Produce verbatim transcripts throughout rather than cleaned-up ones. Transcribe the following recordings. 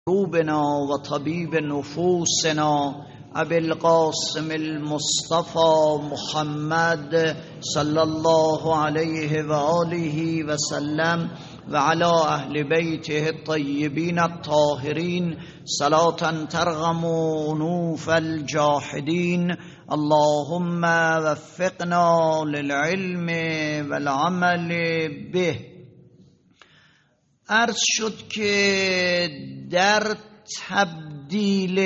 قلوبنا وطبيب نفوسنا أبي القاسم المصطفى محمد صلى الله عليه وآله وسلم وعلى أهل بيته الطيبين الطاهرين صلاة ترغم أنوف الجاحدين. اللهم وفقنا للعلم والعمل به. عرض شد که در تبدیل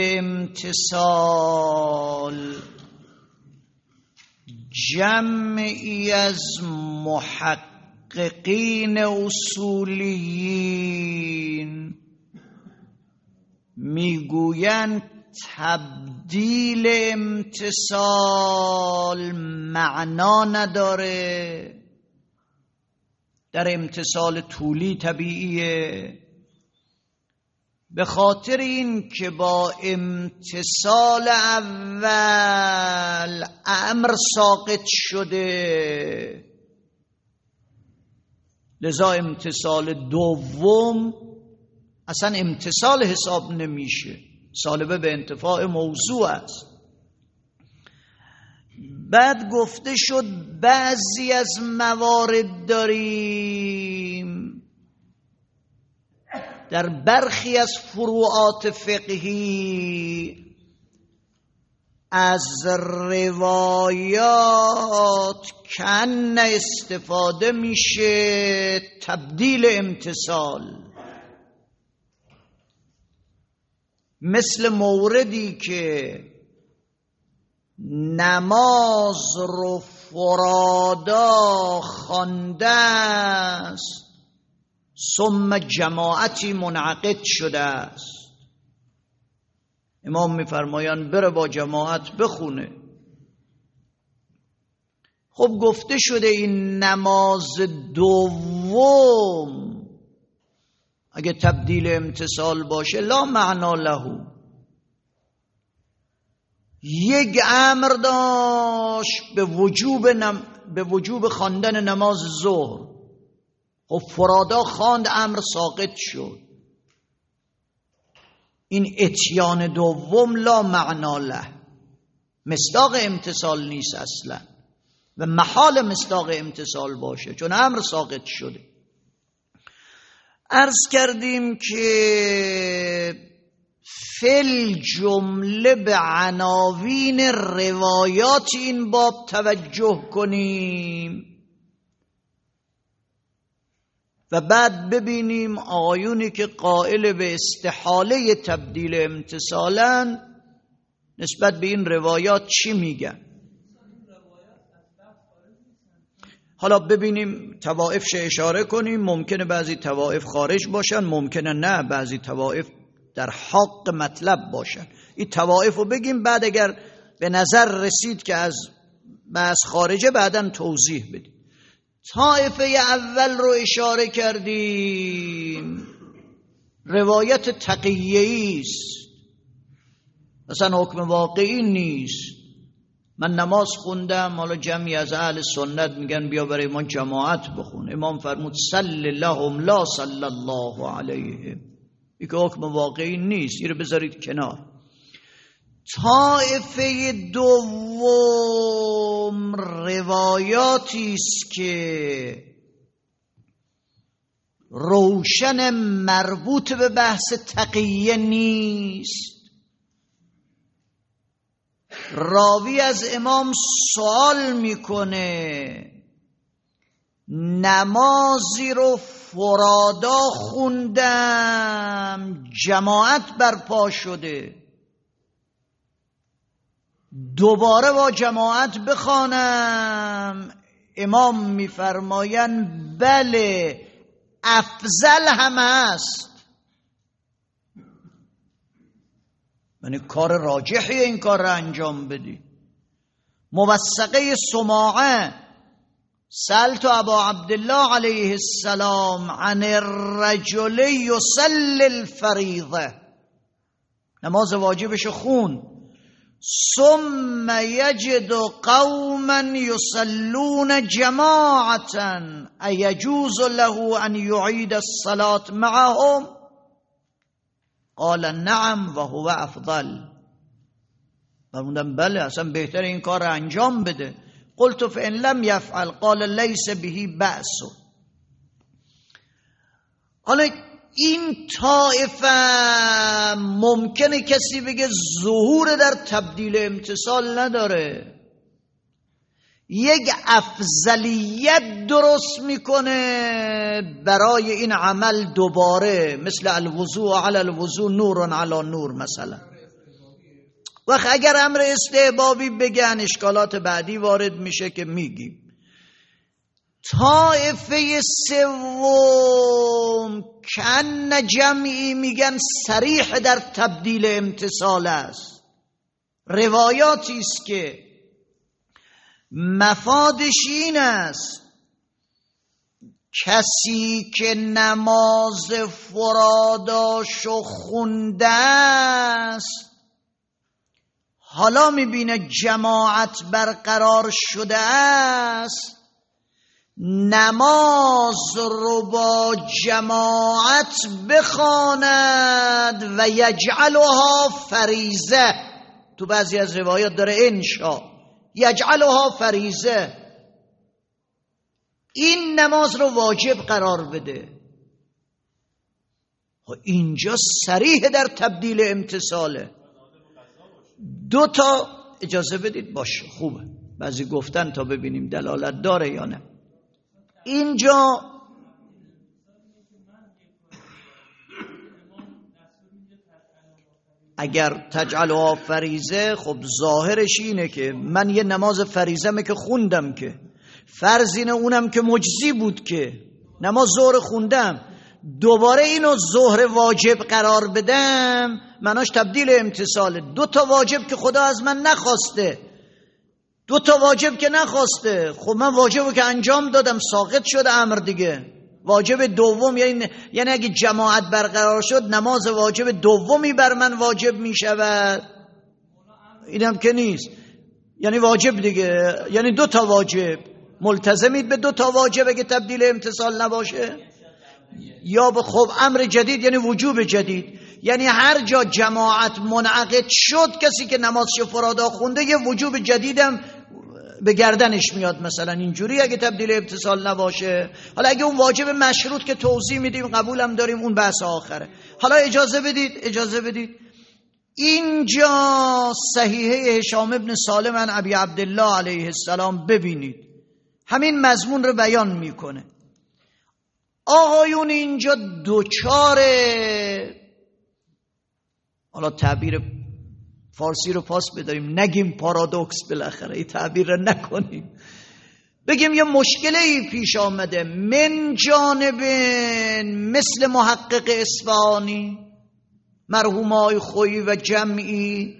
امتصال جمعی از محققین اصولیین میگویند تبدیل امتصال معنا نداره. در امتصال طولی طبیعیه، به خاطر این که با امتصال اول امر ساقط شده، لذا امتصال دوم اصلا امتصال حساب نمیشه، سالبه به انتفاع موضوع است. بعد گفته شد بعضی از موارد داریم در برخی از فروعات فقهی از روایات کن استفاده میشه تبدیل امتصال، مثل موردی که نماز رو فرادا خوانده است ثم جماعتی منعقد شده است، امام میفرمایند بره با جماعت بخونه. خب گفته شده این نماز دوم اگه تبدیل امتصال باشه لا معنا له، یک امر داشت به وجوب نم... به وجوب خواندن نماز ظهر، خب فرادا خواند امر ساقط شد. این اتیان دوم لا معنا له، مصداق امتصال نیست اصلا و محال مصداق امتصال باشه چون امر ساقط شده. عرض کردیم که فل جمله به عناوین روایات این باب توجه کنیم و بعد ببینیم آیونی که قائل به استحاله تبدیل امتصالن نسبت به این روایات چی میگن. حالا ببینیم طوائفش اشاره کنیم، ممکنه بعضی طوائف خارج باشن، ممکنه نه بعضی طوائف در حق مطلب باشن. این طوائف رو بگیم، بعد اگر به نظر رسید که از بحث خارجه بعداً توضیح بدیم. طائفه اول رو اشاره کردیم، روایت تقیه‌ای است، مثلا حکم واقعی نیست. من نماز خوندم، حالا جمعی از اهل سنت میگن بیا برای ما جماعت بخون، امام فرمود صلی لهم لا صلی الله علیهم، این که حکم واقعی نیست، این رو بذارید کنار. طائفه دوم روایاتی است که روشن مربوط به بحث تقیه نیست. راوی از امام سوال میکنه نمازی رو فرادا خوندم جماعت برپا شده، دوباره با جماعت بخوانم؟ امام میفرمایند بله افضل هم است، یعنی کار راجحی این کار را انجام بدی. موثقه سماعه سألت ابا عبدالله علیه السلام عن الرجل یصلی الفریضه، نماز واجبش خون، ثم یجد قوما یصلون جماعتا ایجوز له ان یعید الصلاة معهم؟ قال نعم و هو افضل. فرمودم بله اصلا بهتر این کار رو انجام بده. قلت فان لم یفعل قال لیس به بأس. حالا این طایفه ممکنه کسی بگه ظهور در تبدیل امتثال نداره، یک افضلیت درست میکنه برای این عمل دوباره، مثل الوضوء علی الوضوء نور علی نور مثلا. و اگر امر استحبابی بگن اشکالات بعدی وارد میشه که میگیم. طائفه سوم کن جمعی میگن صریح در تبدیل امتثال است، روایاتی است که مفادش این است کسی که نماز فراداشو خونده است، حالا میبینه جماعت برقرار شده است، نماز رو با جماعت بخواند و یجعلها فریضه. تو بعضی از روایات داره انشا یجعلها فریضه، این نماز رو واجب قرار بده. اینجا صریح در تبدیل امتثاله. دو تا اجازه بدید باشه خوبه، بعضی گفتن تا ببینیم دلالت داره یا نه. اینجا اگر تجعلها فریضه، خب ظاهرش اینه که من یه نماز فریضه که خوندم، که فرض اینه اونم که مجزی بود، که نماز ظهر خوندم، دوباره اینو ظهر واجب قرار بدم، مناش تبدیل امتثاله. دو تا واجب که خدا از من نخواسته، دو تا واجب که نخواسته، خب من واجبو که انجام دادم ساقط شد امر دیگه. واجب دوم یعنی یعنی اگه جماعت برقرار شد نماز واجب دومی بر من واجب می شود، اینم که نیست، یعنی واجب دیگه، یعنی دو تا واجب. ملتزمید به دو تا واجب اگه تبدیل امتثال نباشه؟ یا به خب امر جدید یعنی وجوب جدید، یعنی هر جا جماعت منعقد شد کسی که نمازش فرادا خونده یه وجوب جدیدم به گردنش میاد، مثلا اینجوری اگه تبدیل امتثال نباشه. حالا اگه اون واجب مشروط که توضیح میدیم قبولم داریم، اون بحث آخره. حالا اجازه بدید اجازه بدید اینجا صحیحه هشام ابن سالم عن ابی عبدالله علیه السلام ببینید، همین مضمون رو بیان میکنه. آقایون اینجا دوچاره، حالا تعبیر فارسی رو پاس بداریم، نگیم پارادوکس، بالاخره این تعبیر رو نکنیم، بگیم یه مشکلی پیش آمده من جانب مثل محقق اصفهانی، مرحوم آقای خویی و جمعی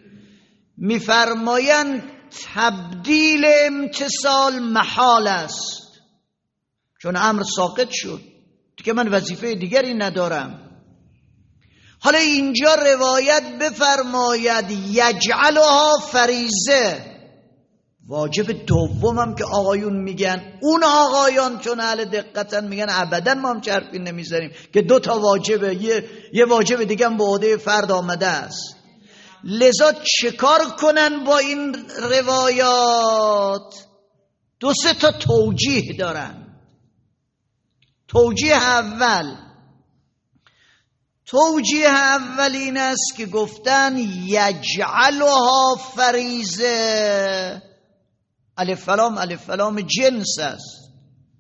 میفرمایند تبدیل امتثال محال است، چون امر ساقط شد دیگه، من وظیفه دیگری ندارم. حالا اینجا روایت بفرماید یجعلها فریضه، واجب دومم که آقایون میگن، اون آقایان چون اهل دقتن میگن ابدا ما هم چرفی نمیذاریم که دو تا واجبه، یه, یه واجب دیگه هم به عهده فرد آمده است. لذا چکار کنن با این روایات؟ دو سه تا توجیه دارن. توجیه اول توجیه اول این است که گفتن یجعلها فریضه، الف لام الف لام جنس است،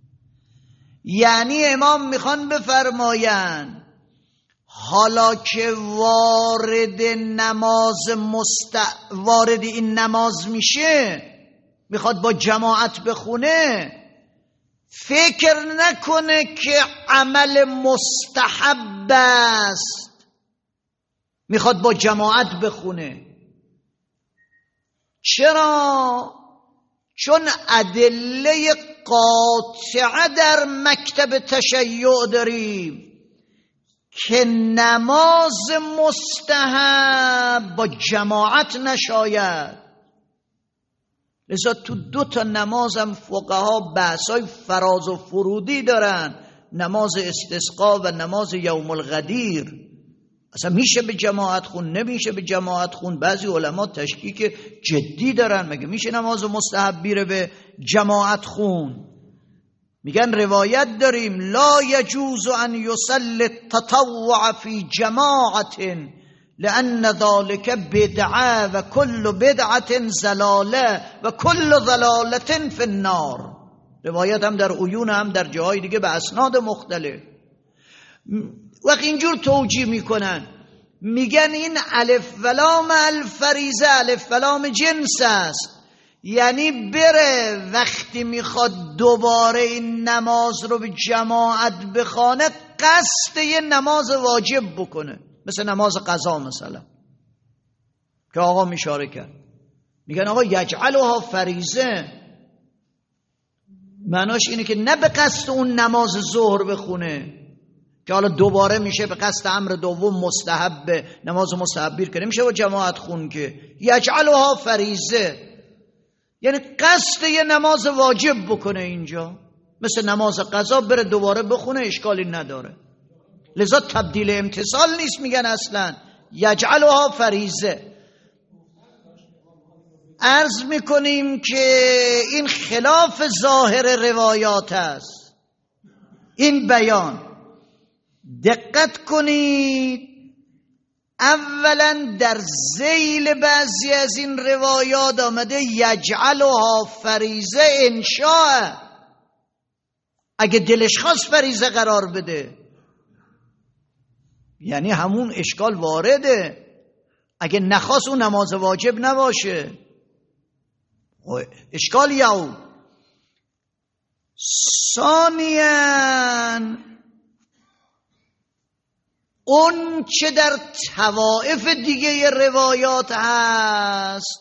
یعنی امام میخوان بفرمایند حالا که وارد نماز مست وارد این نماز میشه، میخواد با جماعت بخونه، فکر نکنه که عمل مستحب است میخواد با جماعت بخونه. چرا؟ چون ادله قاطعه در مکتب تشیع داریم که نماز مستحب با جماعت نشاید. لذا تو دو تا نماز هم فقها بحثای فراز و فرودی دارن، نماز استسقا و نماز یوم الغدیر. اصلا میشه به جماعت خون، نمیشه به جماعت خون. بعضی علما تشکیک جدی دارن، مگه میشه نماز مستحب بیره به جماعت خون؟ میگن روایت داریم لا یجوز ان یصلی التطوع فی جماعت لان ذلك بدعه و کل بدعه ضلاله و کل ضلاله فی النار. روایت هم در عیون هم در جاهای دیگه به اسناد مختلف. وقت اینجور توجیه میکنن، میگن این الف و لام الفریضه الف و لام جنس است، یعنی بره وقتی میخواد دوباره این نماز رو به جماعت بخونه قصد یه نماز واجب بکنه، مثل نماز قضا مثلا که آقا میشاره کرد. میگن آقا یجعلها فریضه، معناش اینه که نه به قصد اون نماز ظهر بخونه که حالا دوباره میشه به قصد امر دوم مستحب، نماز مستحب بیر کنه میشه با جماعت خون، که یجعلها فریضه یعنی قصد یه نماز واجب بکنه اینجا، مثل نماز قضا بره دوباره بخونه اشکالی نداره. لذا تبدیل امتصال نیست، میگن اصلا یجعلها فریضه. عرض میکنیم که این خلاف ظاهر روایات است. این بیان دقت کنید، اولا در ذیل بعضی از این روایات آمده یجعلها فریضه انشاء، اگه دلش خواست فریضه قرار بده، یعنی همون اشکال وارده. اگه نخواست اون نماز واجب نباشه اشکال یعود. ثانیاً اون چه در طوائف دیگه روایات هست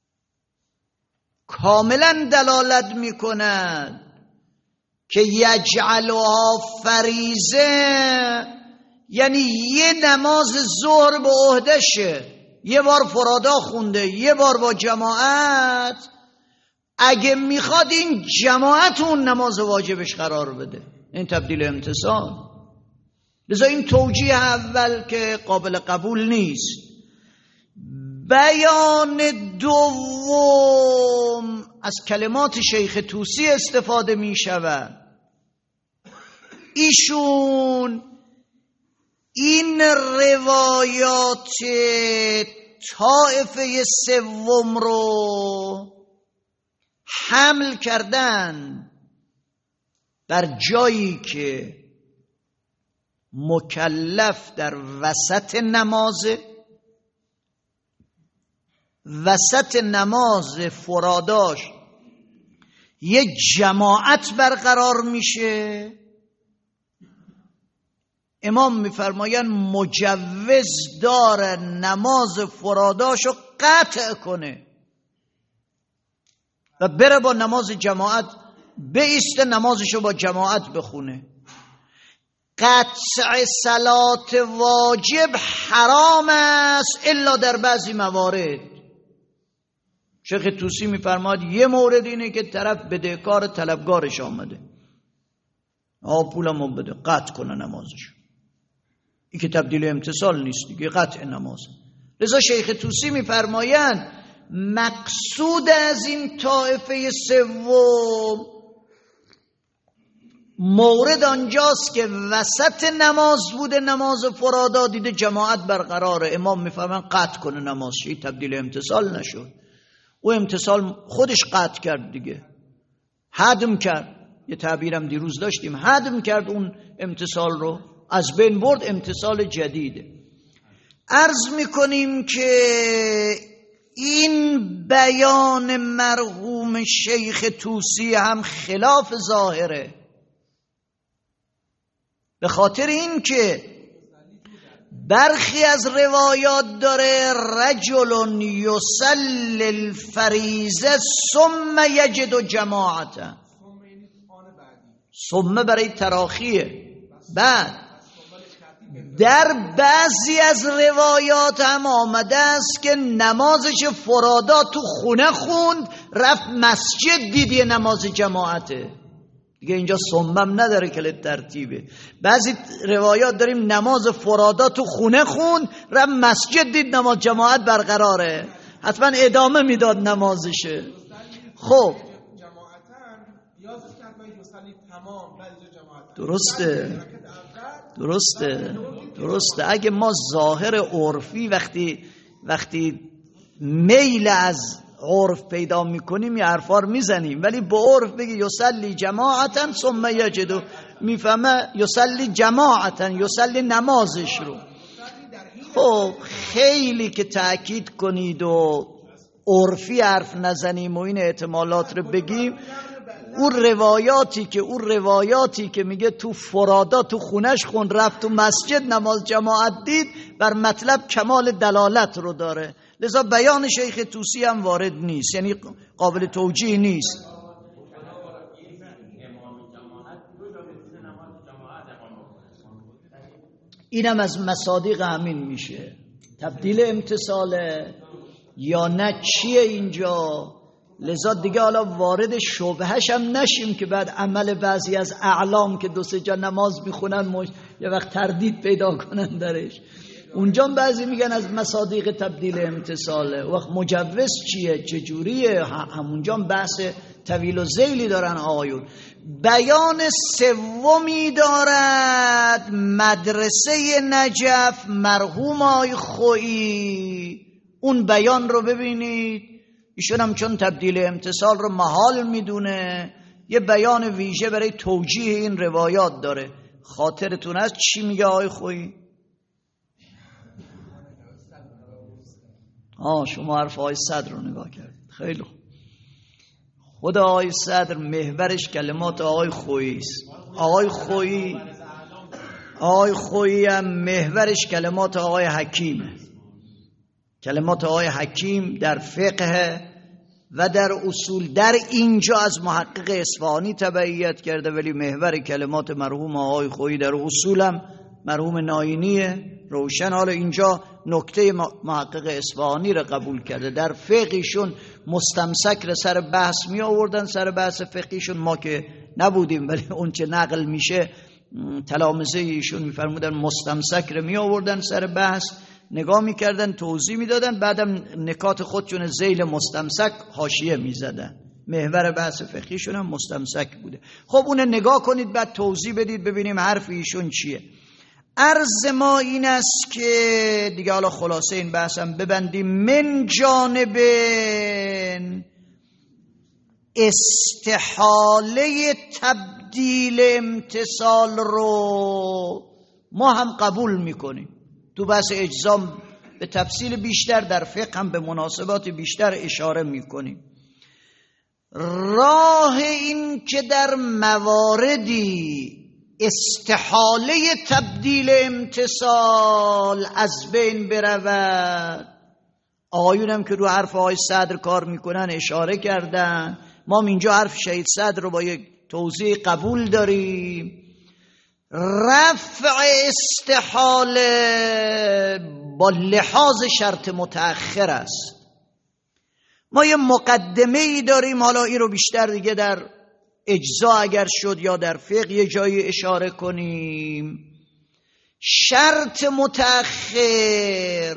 کاملا دلالت میکند که یجعلها فریضه، یعنی یه نماز ظهر به عهده شه، یه بار فرادا خونده یه بار با جماعت، اگه میخواد این جماعت اون نماز واجبش قرار بده، این تبدیل امتصال. لذا این توجیه اول که قابل قبول نیست. بیان دوم از کلمات شیخ طوسی استفاده می شود. ایشون این روایات طائفه سوم رو حمل کردن بر جایی که مکلف در وسط نماز وسط نماز فراداش یه جماعت برقرار میشه، امام میفرماین مجوز داره نماز فراداشو قطع کنه و بره با نماز جماعت بایسته نمازشو با جماعت بخونه. قطع صلات واجب حرام است الا در بعضی موارد. شیخ طوسی میفرماد یه مورد اینه که طرف بدهکار طلبگارش آمده، آه پولمو بده، قطع کنه نمازش، این که تبدیل امتصال نیست دیگه، قطع نماز. لذا شیخ طوسی میفرمایند مقصود از این طائفه سوم مورد آنجاست که وسط نماز بوده، نماز فرادا دیده جماعت برقراره، امام میفهمن قطع کنه نمازش، تبدیل امتصال نشد، او امتصال خودش قطع کرد دیگه، هدم کرد. یه تعبیرم دیروز داشتیم، هدم کرد اون امتصال رو، از بین برد، امتصال جدیده. عرض میکنیم که این بیان مرحوم شیخ طوسی هم خلاف ظاهره، به خاطر این که برخی از روایات داره رجل یصلی الفریضه ثم یجد جماعته، ثم برای تراخیه. بعد در بعضی از روایات هم آمده است که نمازش فرادا تو خونه خوند، رفت مسجد دیدی نماز جماعته، دیگه اینجا صمم نداره که ترتیبه. بعضی روایات داریم نماز فرادا تو خونه خون، رفت مسجد دید نماز جماعت برقراره، حتما ادامه میداد نمازشه. خب درسته درسته درسته اگه ما ظاهر عرفی وقتی وقتی میل از عرف پیدا میکنیم یه حرفا رو میزنیم، ولی به عرف بگی یصلی جماعتا ثم یجدو، میفهمه یصلی جماعتا، یصلی نمازش رو. خب خیلی که تأکید کنید و عرفی حرف نزنیم و این احتمالات رو بگیم، اون روایاتی که اون روایاتی که میگه تو فرادا تو خونش خون، رفت تو مسجد نماز جماعت دید، بر مطلب کمال دلالت رو داره، لذا بیان شیخ طوسی هم وارد نیست، یعنی قابل توجیه نیست. اینم از مصادیق همین میشه، تبدیل امتصاله یا نه چیه اینجا. لذا دیگه حالا وارد شبهش هم نشیم که بعد عمل بعضی از اعلام که دو سه جا نماز میخونن مش... یه وقت تردید پیدا کنن درش. اونجا بعضی میگن از مصادیق تبدیل امتصاله، وقت مجوز چیه چجوریه، همونجا بحث طویل و ذیلی دارن آقایون. بیان سومی دارد مدرسه نجف مرحوم آقای خویی، اون بیان رو ببینید، ایشون هم چون تبدیل امتصال رو محال میدونه یه بیان ویژه برای توجیه این روایات داره. خاطرتون هست چی میگه آقای خویی؟ آه شما حرف آقای صدر رو نگاه کردید، خیلی خوب. خود آقای صدر محورش کلمات آقای خویی است. آقای خویی آقای خویی هم محورش کلمات آقای حکیمه. کلمات آقای حکیم در فقه و در اصول در اینجا از محقق اصفهانی تبعیت کرده، ولی محور کلمات مرحوم آقای خویی در اصول هم مرحوم ناینیه روشن. حالا اینجا نکته محقق اصفهانی را قبول کرده. در فقهشون مستمسک را سر بحث می آوردن، سر بحث فقهشون ما که نبودیم، ولی اون چه نقل میشه تلامذه ایشون میفرمودن مستمسک را می آوردن سر بحث، نگاه میکردن توضیح میدادن، بعدم نکات خودشون ذیل مستمسک حاشیه میزدن. محور بحث فقهیشون هم مستمسک بوده. خب اون نگاه کنید بعد توضیح بدید ببینیم حرف ایشون چیه. عرض ما این است که دیگه حالا خلاصه این بحثم ببندیم. من جانب استحاله تبدیل امتصال رو ما هم قبول میکنیم. تو بحث اجزام به تفصیل بیشتر، در فقه هم به مناسبات بیشتر اشاره میکنیم. راه این که در مواردی استحاله تبدیل امتصال از بین برود، آقایونم که رو حرف آقای صدر کار میکنن اشاره کردن، ما اینجا حرف شهید صدر رو با یک توضیح قبول داریم. رفع استحاله با لحاظ شرط متأخر است. ما یه مقدمه ای داریم، حالا این رو بیشتر دیگه در اجزا اگر شد یا در فقه یه جایی اشاره کنیم. شرط متأخر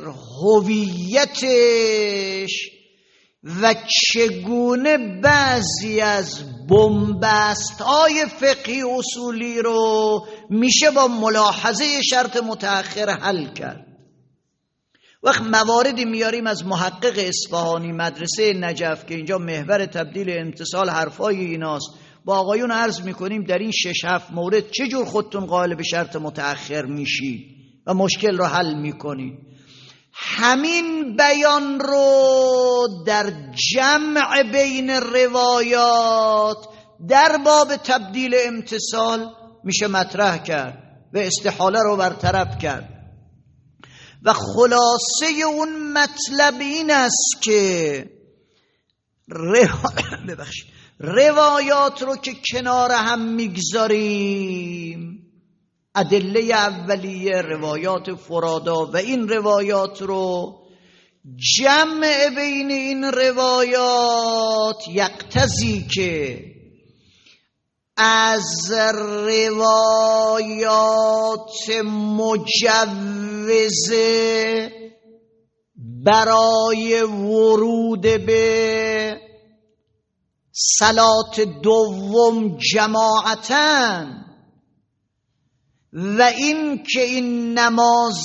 هویتش و چگونه بعضی از بنبست های فقهی اصولی رو میشه با ملاحظه شرط متأخر حل کرد. وقت مواردی میاریم از محقق اصفهانی مدرسه نجف که اینجا محور تبدیل امتصال حرفای ایناست، با آقایون عرض میکنیم در این شش هفت مورد چجور خودتون قائل به شرط متأخر میشید و مشکل رو حل میکنید. همین بیان رو در جمع بین روایات در باب تبدیل امتصال میشه مطرح کرد و استحاله رو برطرف کرد. و خلاصه اون مطلب این است که رو... ببخشید روایات رو که کنار هم میگذاریم، ادله اولیه روایات فرادا و این روایات رو جمع بین این روایات یقتضی که از روایات مجوزه برای ورود به صلات دوم جماعتاً و این که این نماز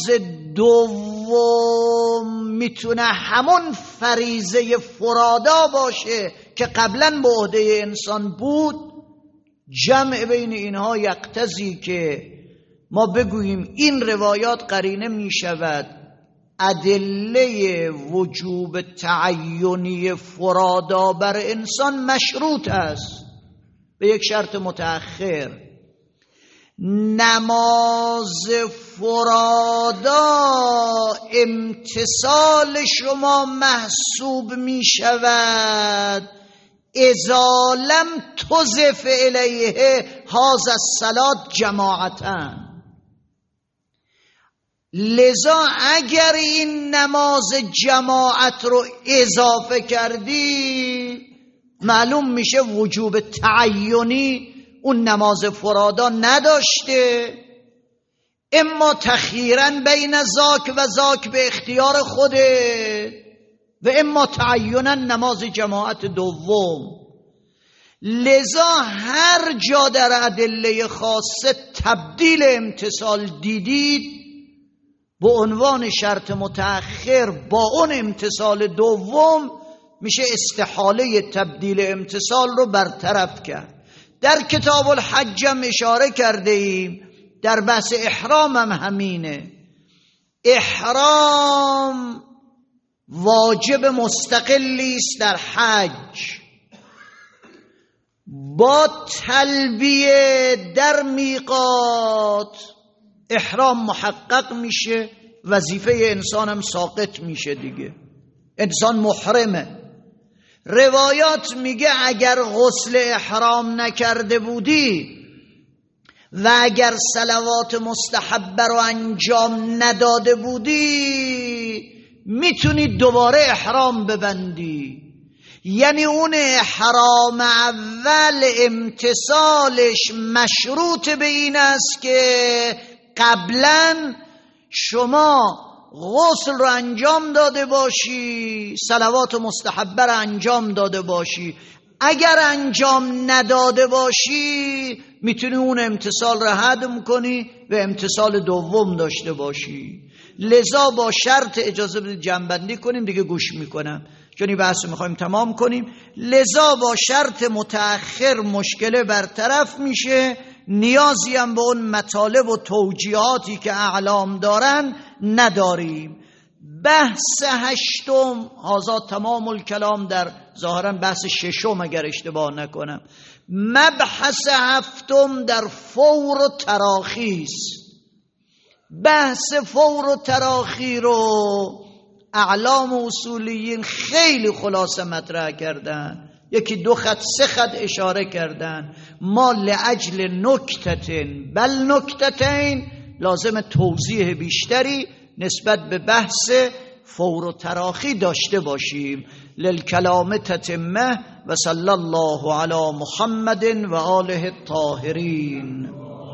دوم میتونه همون فریضه فرادا باشه که قبلا به عهده انسان بود، جمع بین اینها یقتضی که ما بگوییم این روایات قرینه میشود ادله وجوب تعینی فرادا بر انسان مشروط است به یک شرط متأخر. نماز فرادا امتثال شما محسوب می شود اذا لم تضف الیه هذا الصلاة جماعتاً. لذا اگر این نماز جماعت رو اضافه کردی معلوم میشه وجوب تعینی اون نماز فرادا نداشته، اما تخییراً بین زاک و زاک به اختیار خوده و اما تعییناً نماز جماعت دوم. لذا هر جا در ادله خاصه تبدیل امتثال دیدید به عنوان شرط متأخر با اون امتثال دوم میشه استحاله تبدیل امتثال رو برطرف کرد. در کتاب الحج هم اشاره کرده ایم، در بحث احرام هم همینه. احرام واجب مستقلی است در حج، با تلبیه در میقات احرام محقق میشه، وظیفه انسان هم ساقط میشه دیگه، انسان محرمه. روایات میگه اگر غسل احرام نکرده بودی و اگر صلوات مستحبه رو انجام نداده بودی میتونی دوباره احرام ببندی. یعنی اون احرام اول امتثالش مشروط به این است که قبلا شما غسل رو انجام داده باشی، صلوات مستحبه رو انجام داده باشی. اگر انجام نداده باشی میتونی اون امتثال رو هدم کنی و امتثال دوم داشته باشی. لذا با شرط، اجازه بدید جنبندی کنیم دیگه گوش میکنم چون این بحث میخوایم تمام کنیم. لذا با شرط متأخر مشکل برطرف میشه، نیازی هم به اون مطالب و توجیهاتی که اعلام دارن نداریم. بحث هشتم، هذا تمام الکلام در ظاهرا بحث ششم اگر اشتباه نکنم. مبحث هفتم در فور و تراخی است. بحث فور و تراخی رو اعلام اصولیین خیلی خلاصه مطرح کردن، یکی دو خط سه خط اشاره کردن. ما لعجل نکتتین بل نکتتین لازم توضیح بیشتری نسبت به بحث فور و تراخی داشته باشیم. للکلام تتمه و صلی الله علی محمد و آله الطاهرین.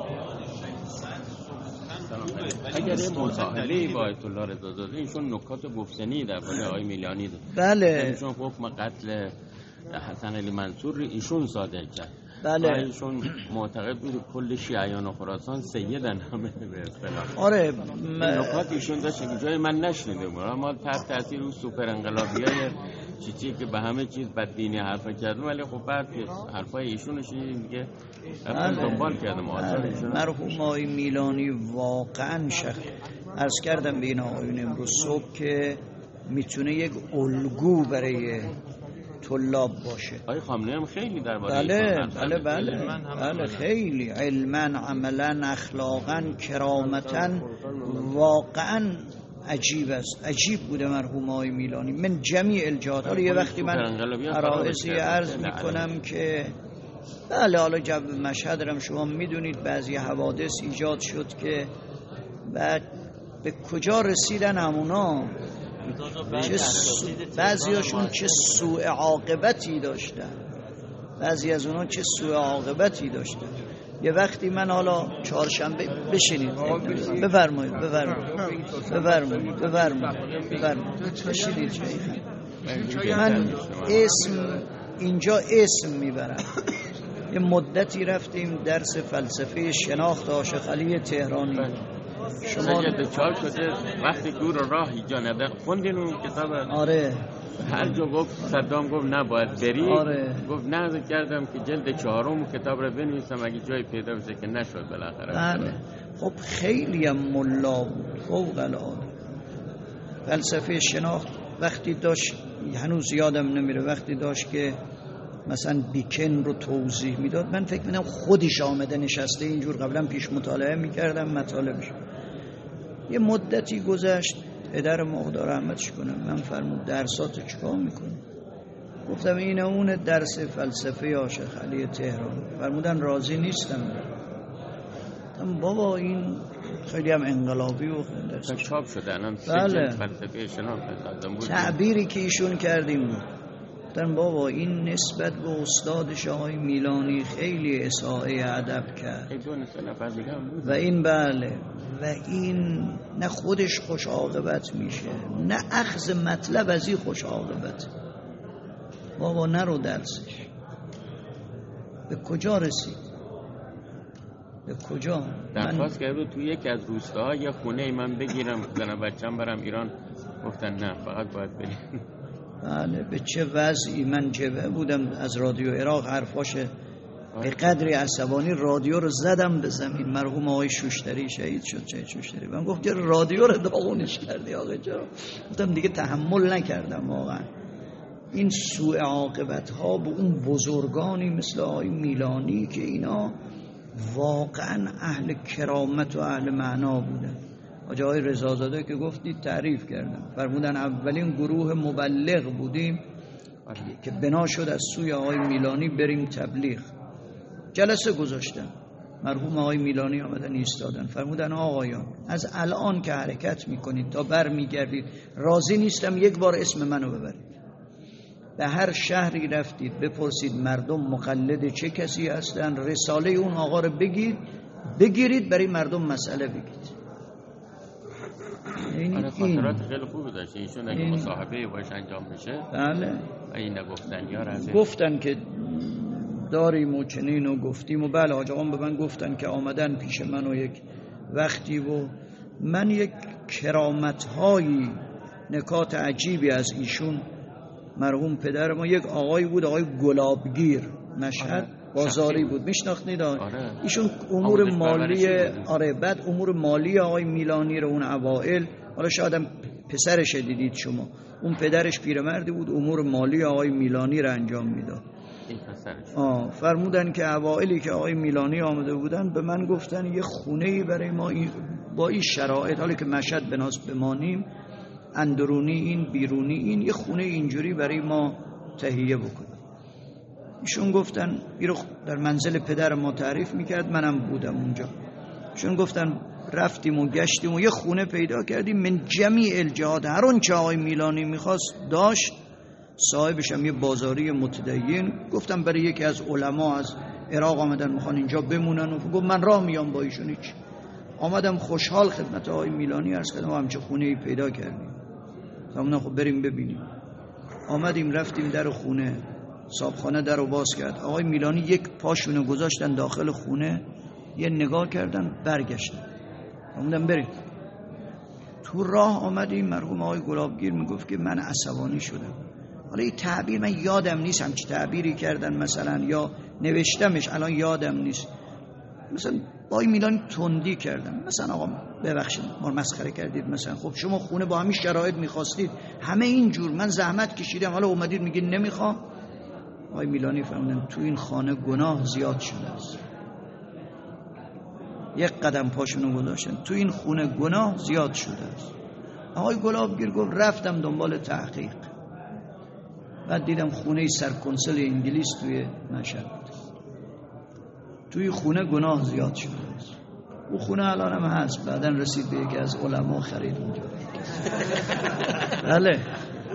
اگر این مصاحبه با آیت الله رضا زاده ایشون نکات گفتنی در مورد آقای میلانی داد. بله. ایشون حکم قتل حسن علی منصور ایشون صادر کرد. بله. ایشون معتقد بود کل شیعیان خراسان سیدن همه به اصطلاح. آره. م... نکات ایشون داشت که جای من نشنیده بود. اما تحت تاثیر اون سوپر انقلابیای چیزی که به همه چیز بددینی حرف کردن، ولی خب بعد حرفای ایشون رو شنیدیم دیگه دنبال کردم. مرحوم آقای میلانی واقعا شخص عرض کردم به این آقایون امروز صبح که میتونه یک الگو برای طلاب باشه. آقای خامنه‌ای هم خیلی درباره بله بله بله بله خیلی علما، عملا، اخلاقا، کرامتا واقعا عجیب است. عجیب بوده مرحوم آقای میلانی من جمیع الجهات. حالا یه وقتی من عرائضی عرض میکنم که بله حالا جو مشهد رم شما میدونید بعضی حوادث ایجاد شد که بعد به کجا رسیدن همونا، بعضی هاشون چه سوء عاقبتی داشتن. بعضی از اونا چه سوء عاقبتی داشتن. یه وقتی من حالا چهارشنبه بشینید بفرمایید بفرمایید بفرمایید بفرمایید بفرمایید بشینید شیخ. من اسم اینجا اسم میبرم. یه مدتی رفتیم درس فلسفه شناخت عاشق علی تهرانی. شما چهار شده وقتی دور راهی جا نده خوندین اون کتاب؟ آره. هر جا گفت صدام گفت نباید بری. آره. گفت نه کردم که جلد چهارم کتاب رو بنویسم اگه جای پیدا بشه که نشد بالاخره. بله. خب خیلی هم ملا بود فوق العاده. فلسفه شناخت وقتی داشت، هنوز یادم نمیره، وقتی داشت که مثلا بیکن رو توضیح میداد من فکر می‌کردم خودش آمده نشسته اینجور، قبلا پیش مطالعه میکردم مطالبش. یه مدتی گذشت، پدر مقدار رحمتش کنه من فرمود درساتو چیکار میکنی؟ گفتم اینه اون درس فلسفه عاشق علی تهران. فرمودن راضی نیستم. گفتم بابا این خیلی هم انقلابی و درس چاپ شده الان. بله. فلسفه شناخت تعبیری که ایشون کردیم بود. گفتم بابا این نسبت به استادش آقای میلانی خیلی اساءه ادب کرد و این بله و این نه خودش خوش عاقبت میشه نه اخذ مطلب از این خوش عاقبت. بابا نرو درسش. به کجا رسید؟ به کجا؟ درخواست کرد توی یکی از روستاها یه خونه من بگیرم زن بچم برم ایران. گفتن نه فقط باید بریم. بله. به چه وضعی من جبه بودم از رادیو عراق حرفاش به قدری عصبانی رادیو رو زدم به زمین. مرحوم آقای شوشتری شهید شد. چه شوشتری من گفت که رادیو رو داغونش کردی آقا جا. گفتم دیگه تحمل نکردم واقعا. این سوء عاقبت ها به اون بزرگانی مثل آقای میلانی که اینا واقعا اهل کرامت و اهل معنا بودن. آقای رضازاده که گفتید تعریف کردم، فرمودن اولین گروه مبلغ بودیم که بنا شد از سوی آقای میلانی بریم تبلیغ. جلسه گذاشتن، مرحوم آقای میلانی آمدن ایستادن، فرمودن آقایان از الان که حرکت میکنید تا بر میگردید راضی نیستم یک بار اسم منو ببرید. به هر شهری رفتید بپرسید مردم مقلد چه کسی هستن، رساله اون آقا رو بگید بگیرید برای مردم مسئله بگید. این خاطرات خیلی خوب داشته ایشون اگه مصاحبه باش انجام بشه. بله. این نگفتن یا رفت گفتن که داریم و چنین و گفتیم و بله آقایان به من گفتن که آمدن پیش من و یک وقتی و من یک کرامت‌هایی نکات عجیبی از ایشون. مرحوم پدر ما یک آقای بود آقای گلابگیر مشهد. آره. بازاری بود میشناختید آره. ایشون امور مالی آره بعد امور مالی آقای میلانی رو اون اوائل، حالا شاید هم پسرش دیدید شما، اون پدرش پیرمردی بود امور مالی آقای میلانی رو انجام میداد. آه فرمودن که اوائلی که آقای میلانی آمده بودن به من گفتن یه خونه‌ای برای ما با این شرایط، حالا که مشهد بناس بمانیم اندرونی این بیرونی این، یه خونه اینجوری برای ما تهیه بکن. ایشون گفتن ایرو در منزل پدر ما تعریف میکرد، منم بودم اونجا. ایشون گفتن رفتیم و گشتیم و یه خونه پیدا کردیم من جمیع الجهات، هر اون چه آقای میلانی میخواست داشت. صاحبش هم یه بازاری متدین. گفتم برای یکی از علما از عراق آمدن میخوان اینجا بمونن و گفت من راه میام با ایشون. هیچ آمدم خوشحال خدمت آقای میلانی عرض کردم همچه خونه ای پیدا کردیم. گفتم خب بریم ببینیم. آمدیم رفتیم در خونه، صاحبخانه در رو باز کرد. آقای میلانی یک پاشونو گذاشتن داخل خونه، یه نگاه کردن برگشتن. آمدم بریم. تو راه آمدیم مرحوم آقای گلابگیر میگفت که من عصبانی شدم. حالا این تعبیر من یادم نیست همچی تعبیری کردن مثلا یا نوشتمش الان یادم نیست. مثلا آقای میلانی تندی کردن، مثلا آقا ببخشید ما مسخره کردید، مثلا خب شما خونه با همین شرایط میخواستید همه اینجور، من زحمت کشیدم حالا اومدید میگید نمیخوام. آقای میلانی فرمودن تو این خانه گناه زیاد شده است. یک قدم پاشونو گذاشتن تو این خونه گناه زیاد شده است. آقای گلابگیر گفت رفتم دنبال تحقیق، بعد دیدم خونه سرکنسل انگلیس توی مشهد، توی خونه گناه زیاد شده است. او خونه الان هم هست، بعدن رسید به یکی از علما خرید اونجا. بله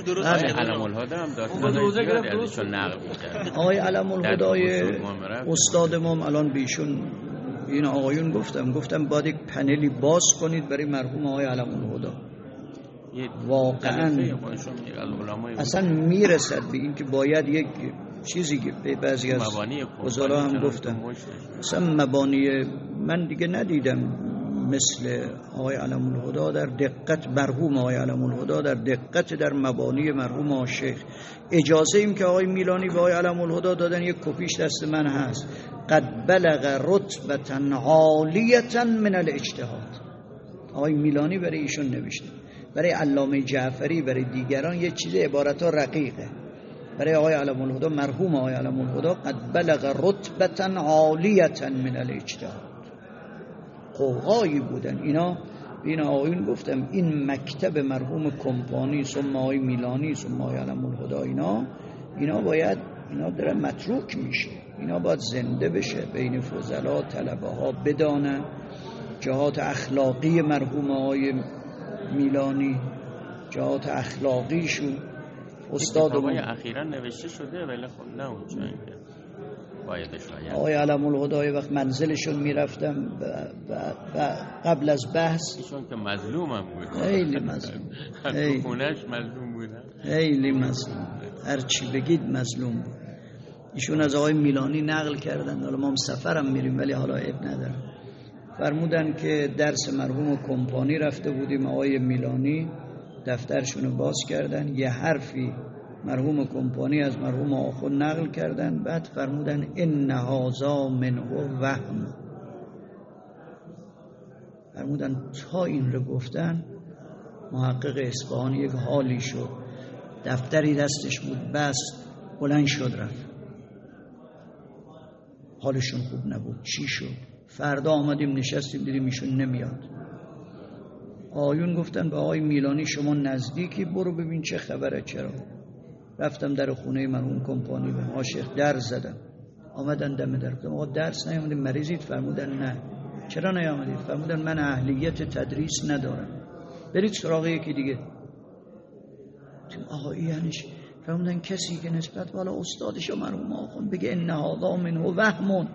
درست آقای علم الهدا هم داستان زیادی ازشون نقل می‌کرد. آقای علم الهدای استاد ما الان بیشون این آقایون گفتم گفتم باید یک پنلی باز کنید برای مرحوم آقای علم الهدا. واقعا اصلا میرسد به این که باید یک چیزی که به بعضی از بزرگا هم گفتم اصلا مبانی من دیگه ندیدم مثل آقای علم الهدا در دقت، مرحوم آقای علم الهدا در دقت در مبانی مرحوم آقای شیخ. اجازه ایم که آقای میلانی به آقای علم الهدا دادن، یک کپیش دست من هست، قد بلغ رتبة عالیة من الاجتهاد. آقای میلانی برای ایشون نوشته، برای علامه جعفری، برای دیگران یه چیز عبارتها رقیقه. برای آقای علم الهدا، مرحوم آقای علم الهدا، قد بلغ رتبة عالیة من الاجتهاد. قوقایی بودن اینا. این آقایون گفتم این مکتب مرحوم کمپانی ثم آقای میلانی ثم آقای علم الهدا، اینا اینا باید اینا داره متروک میشه، اینا باید زنده بشه بین فضلا طلبه ها، بدانن جهات اخلاقی مرحوم آقای میلانی، جهات اخلاقیشون. استاد ما اخیراً نوشته شده ولی خب نه اونجا باید شاید آقای علم الهدا وقت منزلشون میرفتم و قبل از بحث ایشون که مظلوم هم بود، خیلی مظلوم، خیلی خونش مظلوم بودن، خیلی مظلوم، هر چی بگید مظلوم بود. ایشون از آقای میلانی نقل کردن، حالا ما هم سفرم میریم ولی حالا عیب نداره. فرمودن که درس مرحوم کمپانی رفته بودیم، آقای میلانی دفترشونو باز کردن، یه حرفی مرحوم کمپانی از مرحوم آخوند نقل کردن، بعد فرمودن ان هذا منه وهم. فرمودن تا این رو گفتن محقق اصفهانی یک حالی شد، دفتری دستش بود بست بلند شد رفت، حالشون خوب نبود. چی شد؟ فردا آمدیم نشستیم دیدیم ایشون نمیاد. آقایون گفتن به آقای میلانی شما نزدیکی، برو ببین چه خبره. چرا؟ رفتم در خونه مرحوم کمپانی به عاشق در زدم، آمدن دم در. گفتم آقا درس نیامدید مریضید؟ فرمودن نه. چرا نیامدید؟ فرمودن من اهلیت تدریس ندارم، برید سراغ یکی دیگه. تو آقا یعنی فرمودن کسی که نسبت به استادش مرحوم آخوند بگه ان هذا منه وهم،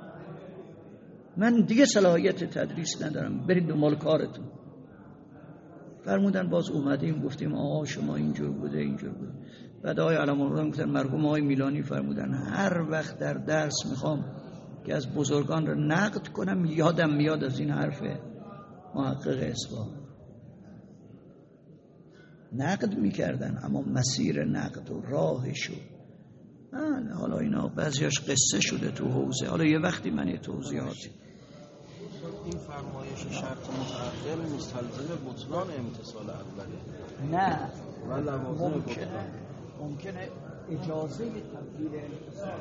من دیگه صلاحیت تدریس ندارم، برید دنبال کارتون. فرمودن باز اومدیم گفتیم آقا شما اینجور بوده اینجور بوده. بعد آقای علم الهدا گفتن مرحوم آقای میلانی فرمودن هر وقت در درس میخوام که از بزرگان رو نقد کنم یادم میاد از این حرف محقق اصفهان. نقد میکردن اما مسیر نقد و راهشو من حالا اینا بعضیاش قصه شده تو حوزه، حالا یه وقتی من یه توضیحاتی. این فرمایش شرط متعدل مستلزم بطلان امتصال اوله؟ نه، ممکنه ممکنه اجازه تبدیل امتصال